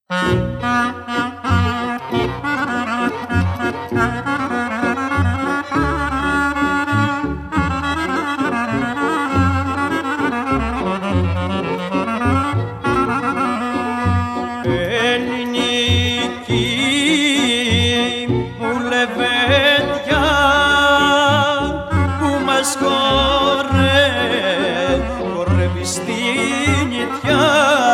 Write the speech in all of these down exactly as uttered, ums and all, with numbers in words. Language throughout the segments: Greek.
χορεύει στην νητιά.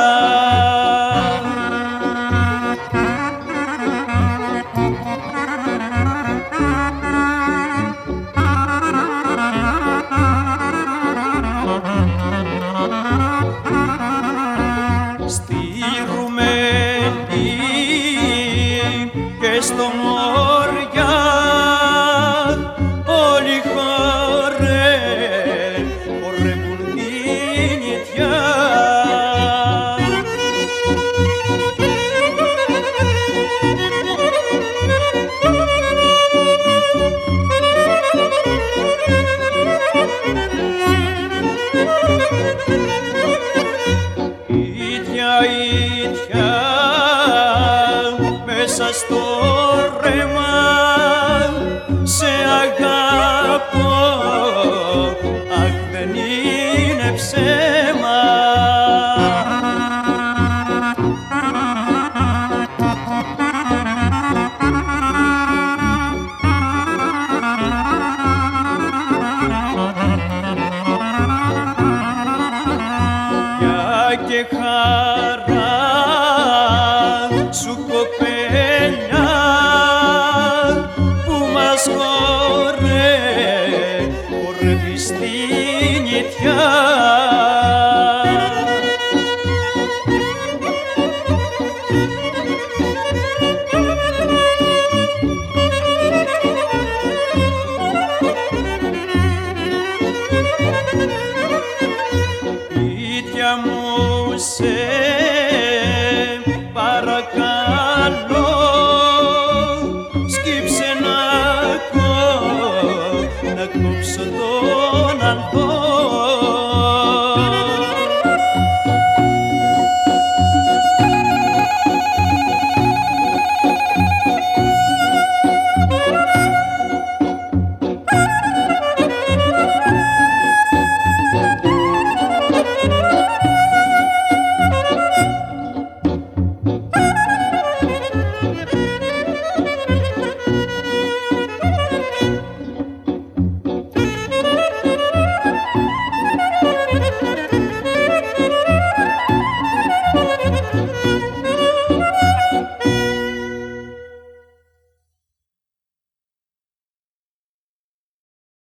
Στη Ρουμέλη και στο Μόρια όλοι χορεύουν την νητιά. Ήτια, ήτια, μέσα στο ρέμα σε αγαπώ, αχ δεν είναι ψέμα. Και χαρά σου κοπέλια που μας χορεύει στην νητιά.